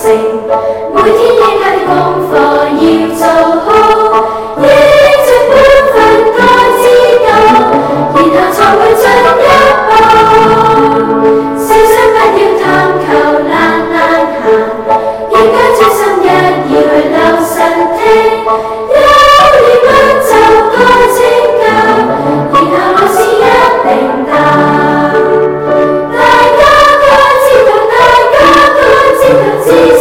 每天應有啲功課要做好，依着本分該知道，然後才會進一步。小心不要貪求懶行，應該專心一意去留神聽，有疑問就該請教，然後老師一定答。大家該知道，知